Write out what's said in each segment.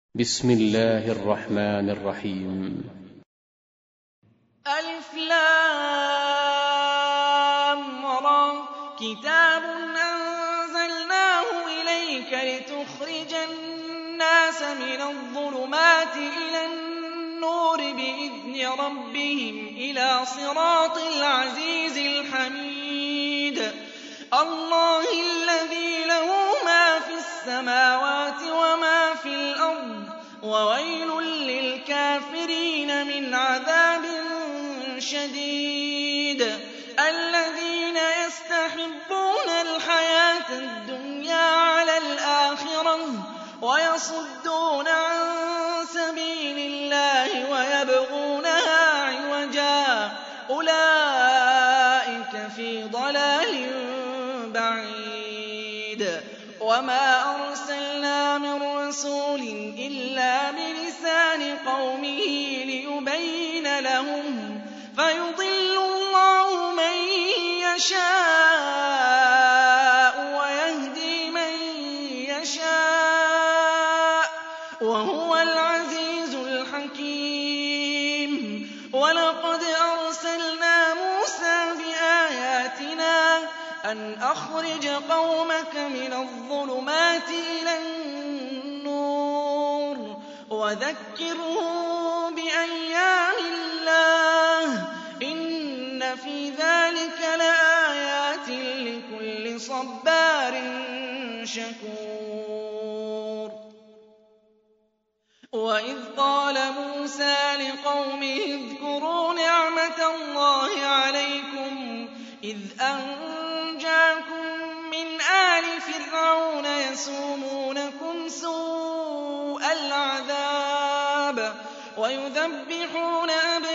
بسم الله الرحمن الرحيم. ألف لام را كتاب أنزلناه إليك لتخرج الناس من الظلمات إلى النور بإذن ربهم إلى صراط العزيز الحميد الله الذي له ما في السماوات وما في الأرض وويل للكافرين من عذاب شديد الذين يستحبون الحياة الدنيا على الآخرة ويصدون عن سبيل الله ويبغونها عوجا أولئك في ضلال بعيد وما أرسلنا من رسول إلا بلسان قومه ليبين لهم فيضل الله من يشاء ويهدي من يشاء وهو العزيز الحكيم ولقد أرسلنا موسى بآياتنا أن أخرج قومك من الظلمات إلى النور وذكرهم بأيام الله إن في ذلك لآيات لكل صبار شكور وإذ قال موسى لقومه اذكروا نعمة الله عليكم إذ أنجاكم من آل فرعون يسومونكم سوء العذاب ويذبحون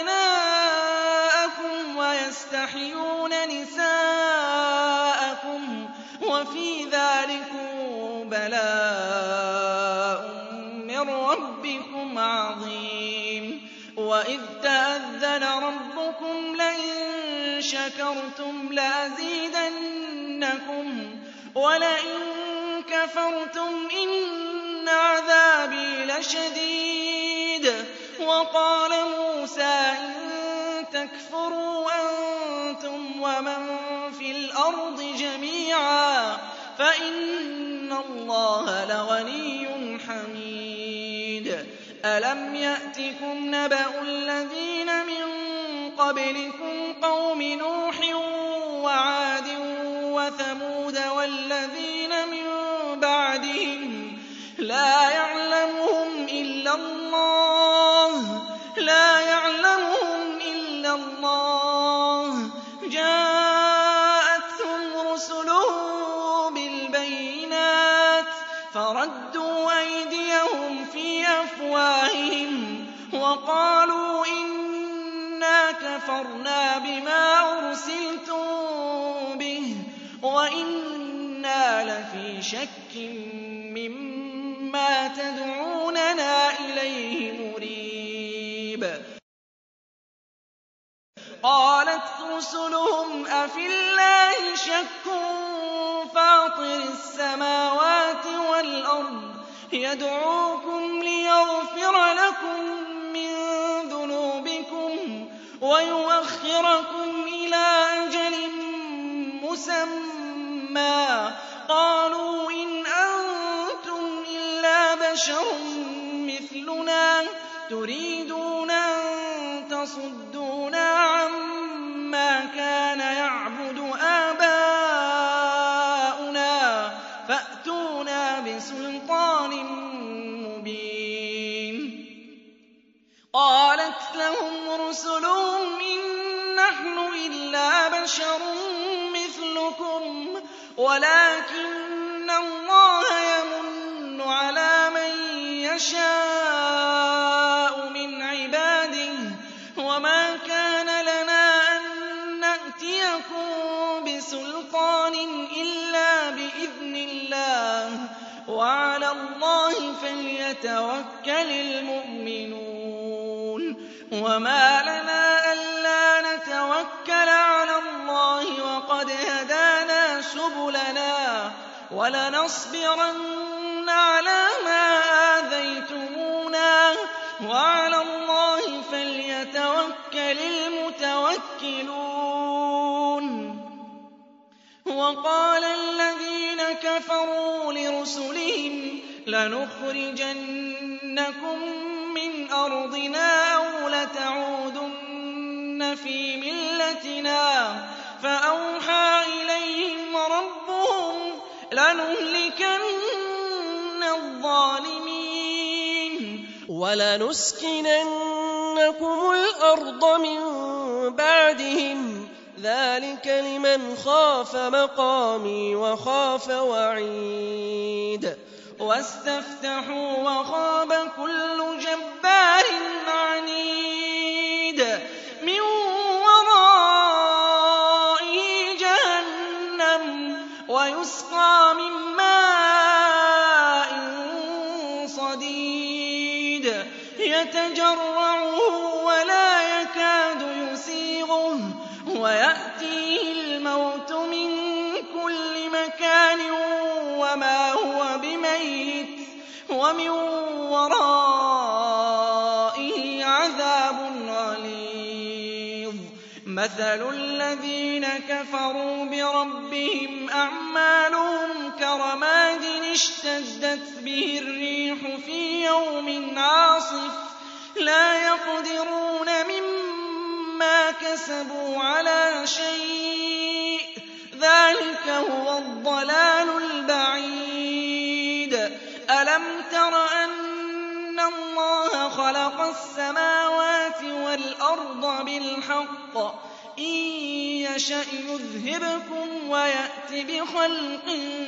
أبناءكم ويستحيون نساءكم وفي ذلكم بلاء من ربكم عظيم وإذ تأذن ربكم لئن شكرتم لأزيدنكم ولئن كفرتم إن عذابي لشديد وقال موسى إن تكفروا أنتم ومن في الأرض جميعا فإن الله لغني حميد ألم يأتكم نبأ الذين من قبلكم قوم نوح وعاد وثمود والذين من بعدهم لا يعلمهم إلا الله جاءتهم رسلهم بالبينات فردوا أيديهم في أفواههم وقالوا إنا كفرنا بما أرسلتم به وإنا لفي شك مما تدعوننا إليه مريب قالت رسلهم أفي الله شك فاطر السماوات والأرض يدعوكم ليغفر لكم من ذنوبكم ويؤخركم إلى أجل مسمى قالوا إن أنتم إلا بشر مثلنا تريدون أن تصدونا عما كان يعبد آباؤنا فأتونا بسلطان مبين قالت لهم رسلهم إن نحن إلا بشر مثلكم ولكن الله يمن على من يشاء من عباده وما كان لنا أن نأتيكم بسلطان إلا بإذن الله وعلى الله فليتوكل المؤمنون وما لنا ألا نتوكل على الله وقد هدانا سبلنا ولنصبرن على ما آذيتمونا وعلى الله فليتوكل المتوكلون. وقال الذين كفروا لرسلهم لنخرجنكم من أرضنا أو لتعودن في ملتنا فأوحى إليهم ربهم لنهلكن الظالمين ولنسكننكم الأرض من بعدهم ذلك لمن خاف مقامي وخاف وعيد. واستفتحوا وخاب كل جبار عنيد من ورائه جهنم ويسقى من ماء صديد يتجرعه ولا يكاد يسيغه ويأتيه الموت من كل مكان وما هو بميت ومن ورائه عذاب غليظ. مثل الذين كفروا بربهم أعمالهم كرماد اشتدت به الريح في يوم عاصف لا يقدرون مما كسبوا على شيء ذلك هو الضلال البعيد. ألم تر أن الله خلق السماوات والأرض بالحق إن يشأ يذهبكم ويأت بخلق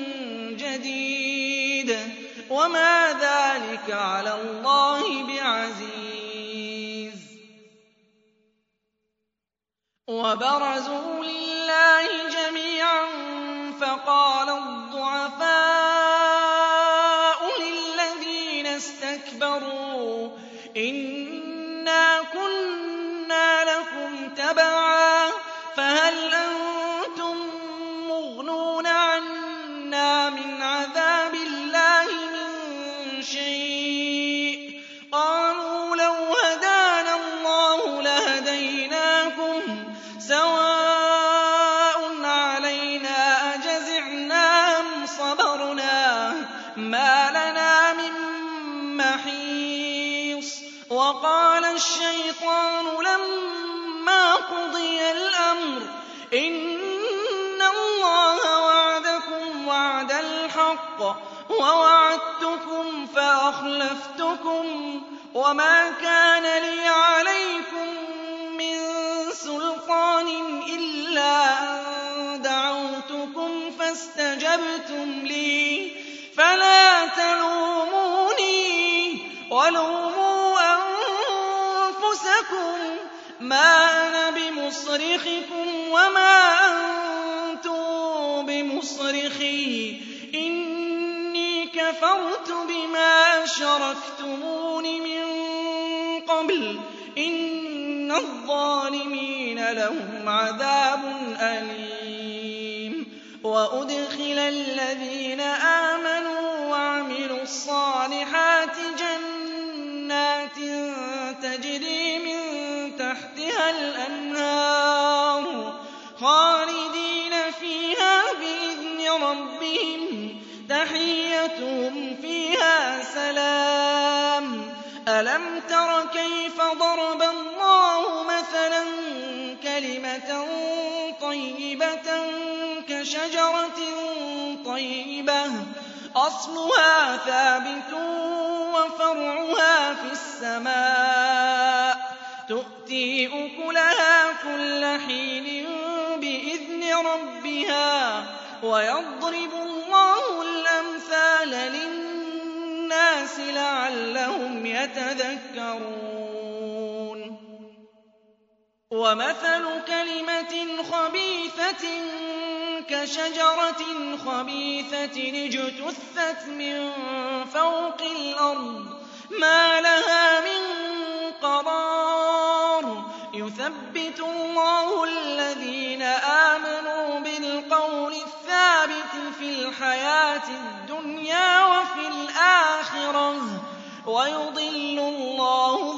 جديد وما ذلك على الله بعزيز. وبرزوا لله جميعا فقال الضعفاء للذين استكبروا إنا كنا لكم تبعا فهل أنتم مغنون عنا من عذاب الله من شيء قالوا لو هدانا الله لهديناكم سواء علينا أجزعنا أم صبرنا ما لنا من محيص. وقال الشيطان لما قضي الأمر إن الله وعدكم وعد الحق ووعدتكم فأخلفتكم وما كان لي عليكم من سلطان إلا أن دعوتكم فاستجبتم لي فلا تلوموني ولوموا أنفسكم ما أنا بمصرخكم وما أنتم بمصرخي إني كفرت بما أشركتمون من قبل إن الظالمين لهم عذاب أليم. وأدخل الذين آمنوا وعملوا الصالحات جنات تجري من تحتها الأنهار خالدين فيها بإذن ربهم تحيتهم فيها سلام. ألم تر كيف ضرب الله مثلا كلمة طيبة كشجرة طيبة أصلها ثابت وفرعها في السماء تؤتي أكلها كل حين بإذن ربها ويضرب الله الأمثال للناس لعلهم يتذكرون. ومثل كلمة خبيثة كشجرة خبيثة اجتثت من فوق الأرض ما لها من قرار يثبت الله الذين آمنوا بالقول الثابت في الحياة الدنيا وفي الآخرة ويضل الله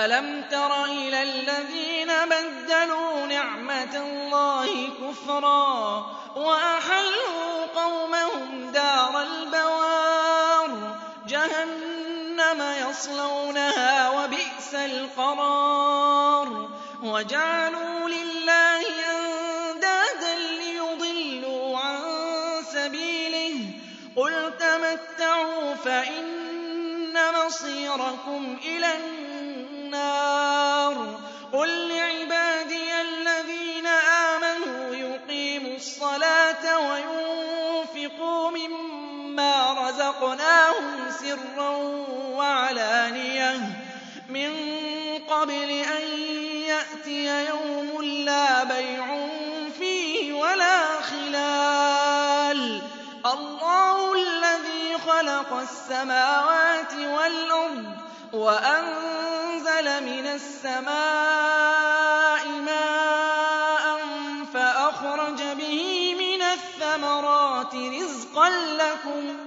أَلَمْ تَرَ إِلَى الَّذِينَ بَدَّلُوا نِعْمَةَ اللَّهِ كُفْرًا وَأَحَلُّوا قَوْمَهُمْ دَارَ الْبَوَارِ جَهَنَّمَ يَصْلَوْنَهَا وَبِئْسَ الْقَرَارُ وَجَعَلُوا لِلَّهِ أَندَادًا لِّيُضِلُّوا عَن سَبِيلِهِ قُلْ تَمَتَّعُوا فَإِنَّ مَصِيرَكُمْ إِلَى النَّارِ قُل لِّعِبَادِيَ الَّذِينَ آمَنُوا يُقِيمُوا الصَّلَاةَ وَيُنفِقُوا مِمَّا رَزَقْنَاهُمْ سِرًّا وَعَلَانِيَةً مِّن قَبْلِ أَن يَأْتِيَ يَوْمٌ لَّا بَيْعٌ فِيهِ وَلَا خِلَالٌ اللَّهُ الَّذِي خَلَقَ السَّمَاوَاتِ وَالْأَرْضَ وَأَنزَلَ مِنَ السَّمَاءِ مَاءً فَأَخْرَجَ بِهِ مِنَ الثَّمَرَاتِ رِزْقًا لَّكُمْ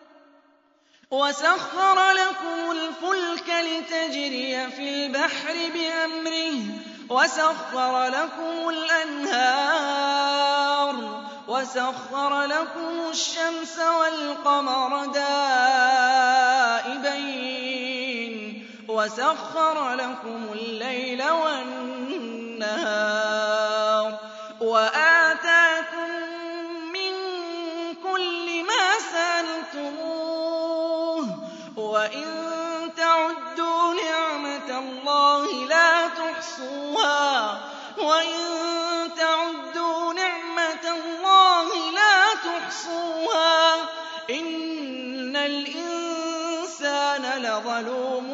وَسَخَّرَ لَكُمُ الْفُلْكَ لِتَجْرِيَ فِي الْبَحْرِ بِأَمْرِهِ وَسَخَّرَ لَكُمُ الْأَنْهَارَ وَسَخَّرَ لَكُمُ الشَّمْسَ وَالْقَمَرَ دَائِبَيْنِ وَسَخَّرَ لَكُمُ اللَّيْلَ وَالنَّهَارَ وَآتَاكُم مِّن كُلِّ مَا سَأَلْتُمُوهُ وَإِن تَعُدُّوا نِعْمَةَ اللَّهِ لَا تُحْصُوهَا وَإِن تَعُدُّوا نِعْمَةَ اللَّهِ لَا تُحْصُوهَا إِنَّ الْإِنسَانَ لَظَلُومٌ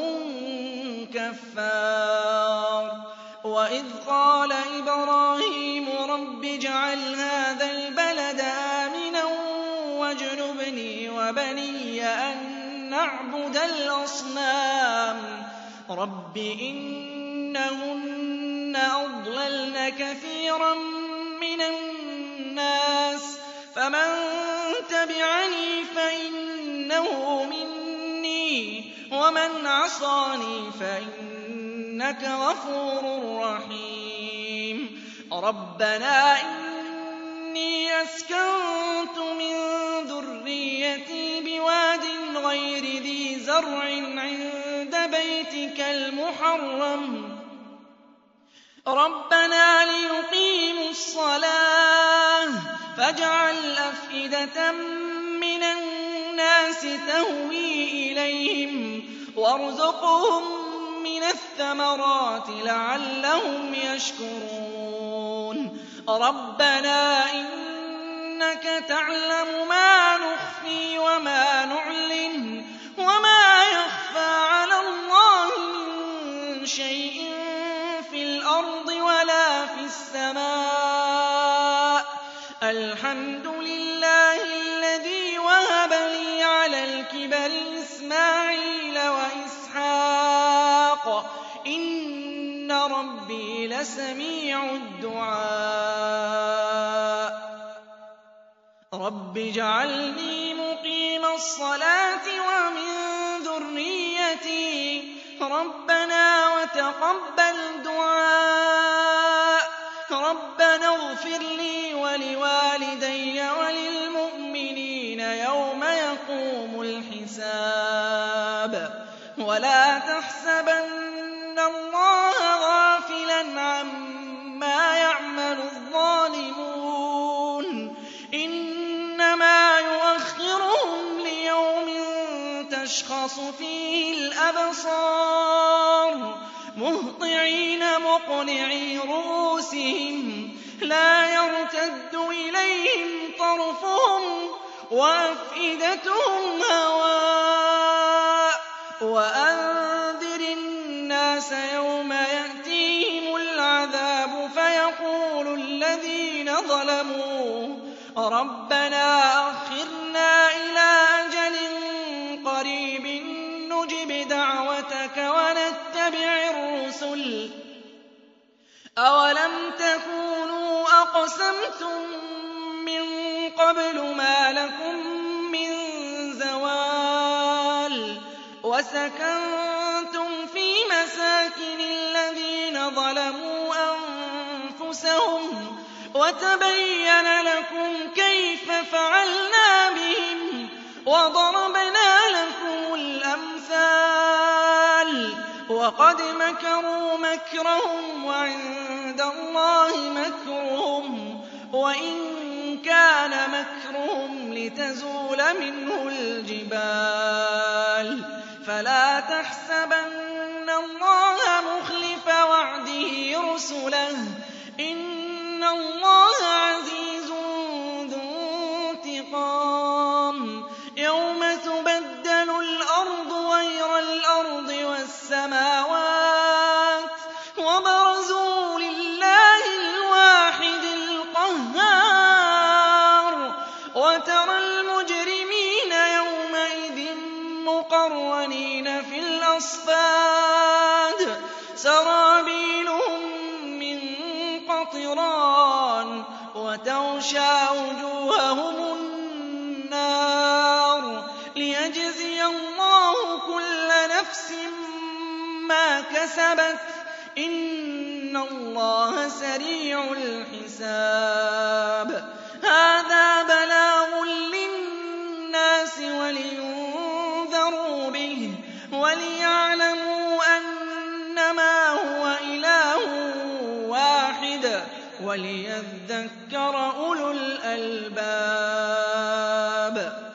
كَفَّارٌ وَإِذْ قَالَ إِبْرَاهِيمُ رَبِّ اجْعَلْ هَٰذَا الْبَلَدَ آمِنًا وَاجْنُبْنِي وَبَنِيَّ أَن نَّعْبُدَ الْأَصْنَامَ رَبِّ إِنَّهُنَّ أَضْلَلْنَ كَثِيرًا مِّنَ النَّاسِ فَمَن تَبِعَنِي فَإِنَّهُ مِنِّي وَمَنْ عَصَانِي فَإِنَّكَ غَفُورٌ رَّحِيمٌ رَبَّنَا إِنِّي أَسْكَنتُ مِن ذُرِّيَّتِي بِوَادٍ غَيْرِ ذِي زَرْعٍ عِندَ بَيْتِكَ الْمُحَرَّمِ رَبَّنَا لِيُقِيمُوا الصَّلَاةَ فَاجْعَلْ أَفْئِدَةً مِّنَ النَّاسِ تَهْوِي إِلَيْهِمْ وَارْزُقْهُم مِّنَ الثَّمَرَاتِ لَعَلَّهُمْ يَشْكُرُونَ رَبَّنَا إِنَّكَ تَعْلَمُ مَا نُخْفِي وَمَا نُعْلِنُ وَمَا يَخْفَىٰ عَلَى اللَّهِ مِن شَيْءٍ فِي الْأَرْضِ وَلَا فِي السَّمَاءِ الْحَمْدُ لِلَّهِ الَّذِي وَهَبَ لِي عَلَى الْكِبَرِ إِسْمَاعِيلَ وَإِسْحَاقَ إِنَّ رَبِّي لَسَمِيعُ الدُّعَاءِ رَبِّ اجْعَلْنِي مُقِيمَ الصَّلَاةِ وَمِن ذُرِّيَّتِي رَبَّنَا وَتَقَبَّلْ دُعَاءِ رَبَّنَا اغْفِرْ لِي وَلِوَالِدَيَّ وَلِلْمُؤْمِنِينَ يَوْمَ يَقُومُ الْحِسَابُ وَلَا تَحْسَبَنَّ اللَّهَ غَافِلًا عَمَّا يَعْمَلُ الظَّالِمُونَ إِنَّمَا يُؤَخِّرُهُمْ لِيَوْمٍ تَشْخَصُ فِيهِ الْأَبْصَارُ مُهْطِعِينَ مُقْنِعِي رُءُوسِهِمْ لَا يَرْتَدُّ إِلَيْهِمْ طَرْفُهُمْ وَأَفْئِدَتُهُمْ هَوَاءٌ وَأَنذِرِ النَّاسَ يَوْمَ يَأْتِيهِمُ الْعَذَابُ فَيَقُولُ الَّذِينَ ظَلَمُوا رَبَّنَا أَخِّرْنَا إِلَىٰ أَجَلٍ قَرِيبٍ نُّجِبْ دَعْوَتَكَ وَنَتَّبِعِ الرُّسُلَ أَوَلَمْ تَكُونُوا أَقْسَمْتُم مِّن قَبْلُ مَا لَكُم مِّن زَوَالٍ وَسَكَنتُمْ فِي مَسَاكِنِ الَّذِينَ ظَلَمُوا أَنفُسَهُمْ وَتَبَيَّنَ لَكُمْ كَيْفَ فَعَلْنَا بِهِمْ وَضَرَبْنَا لَكُمُ الْأَمْثَالَ وَقَدْ مَكَرُوا مَكْرَهُمْ وَعِندَ اللَّهِ مَكْرُهُمْ وَإِن كَانَ مَكْرُهُمْ لِتَزُولَ مِنْهُ الْجِبَالُ فَلَا تَحْسَبَنَّ اللَّهَ مُخْلِفَ وَعْدِهِ رُسُلَهُ ۗ إِنَّ اللَّهَ عَزِيزٌ ذُو انتِقَامٍ يَوْمَ تُبَدَّلُ الْأَرْضُ غَيْرَ الْأَرْضِ وَالسَّمَاوَاتُ وَبَرَزُوا لِلَّهِ الْوَاحِدِ الْقَهَّارِ وَتَرَى الْمُجْرِمِينَ يَوْمَئِذٍ مُّقَرَّنِينَ فِي الْأَصْفَادِ سَرَابِيلُهُم مِّن قَطِرَانٍ وَتَغْشَىٰ وُجُوهَهُمُ النَّارُ لِيَجْزِيَ اللَّهُ كُلَّ نَفْسٍ مَّا كَسَبَتْ ۚ إِنَّ اللَّهَ سَرِيعُ الْحِسَابِ هَٰذَا بَلَاغٌ لِّلنَّاسِ وَلِيُنذَرُوا بِهِ وَلِيَعْلَمُوا أَنَّمَا هُوَ إِلَٰهٌ وَاحِدٌ وَلِيَذَّكَّرَ أُولُو الْأَلْبَابِ